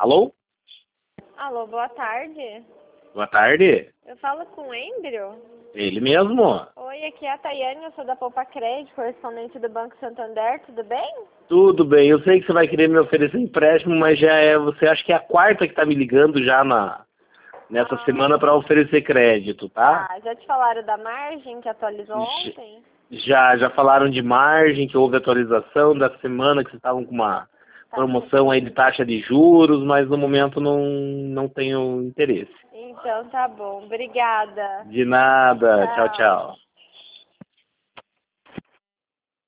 Alô? Alô, boa tarde. Boa tarde. Eu falo com o Andrew. Ele mesmo. Oi, aqui é a Tayane, eu sou da Poupa Crédito, correspondente do Banco Santander, tudo bem? Tudo bem, eu sei que você vai querer me oferecer empréstimo, mas você acha que é a quarta que tá me ligando já nessa semana para oferecer crédito, tá? Ah, já te falaram da margem que atualizou ontem? Já falaram de margem, que houve atualização da semana, que vocês estavam com uma promoção aí de taxa de juros, mas no momento não tenho interesse. Então tá bom, obrigada. De nada, tchau, tchau.